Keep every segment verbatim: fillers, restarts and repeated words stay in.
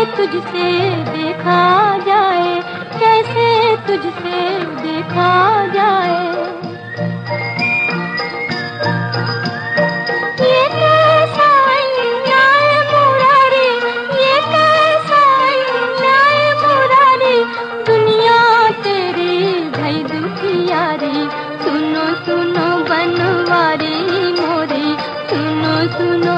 तुझसे देखा जाए, कैसे तुझसे देखा जाए। ये कैसा अन्याय मुरारी, ये कैसा अन्याय मुरारी, दुनिया तेरी भई दुखियारी। सुनो सुनो बनवारी मोरी, सुनो सुनो।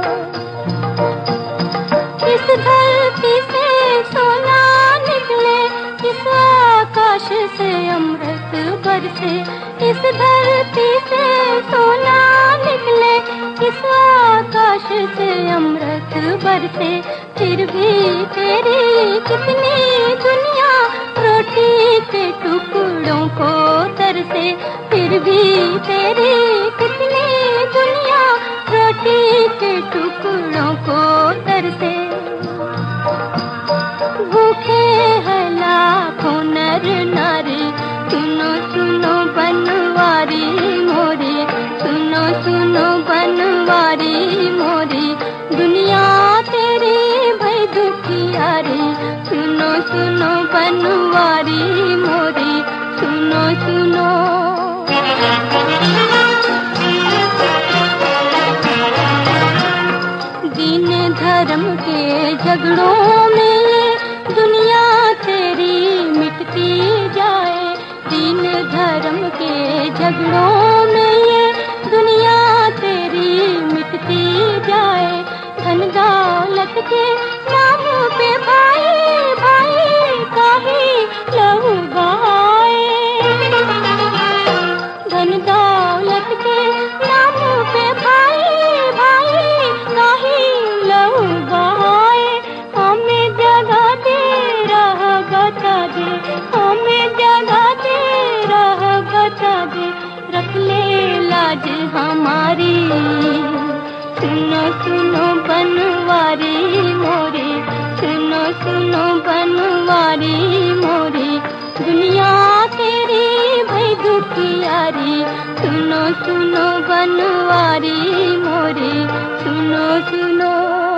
इस धरती से सोना निकले, इस आकाश से अमृत बरसे। इस धरती से सोना निकले, इस आकाश से अमृत बरसे। फिर भी तेरी कितनी दुनिया रोटी के टुकड़ों को तरसे। फिर भी तेरी कितनी दुनिया रोटी के टुकड़ों को तरसे। भूखे हैं लाखों नर नारी, सुनो सुनो बनवारी मोरी, सुनो सुनो बनवारी मोरी, दुनिया तेरी भई दुखियारी। सुनो सुनो बनवारी मोरी, सुनो सुनो। दीन धर्म के झगड़ों में ये दुनिया तेरी मिटती जाए। दीन धर्म के झगड़ों में ये दुनिया तेरी मिटती जाए। धन दौलत के नाम पे भाई भाई का ही लहू बहाए। धन दौलत के नाम पे भाई भाई का ही लहू बहाए। हमें जगह दे रह बता दे, हमें जगह दे रह बता दे, रख ले लाज हमारी। सुनो सुनो बनवारी मोरी, सुनो सुनो बनवारी मोरी, दुनिया तेरी भई दुखियारी। सुनो सुनो बनवारी मोरी, सुनो सुनो।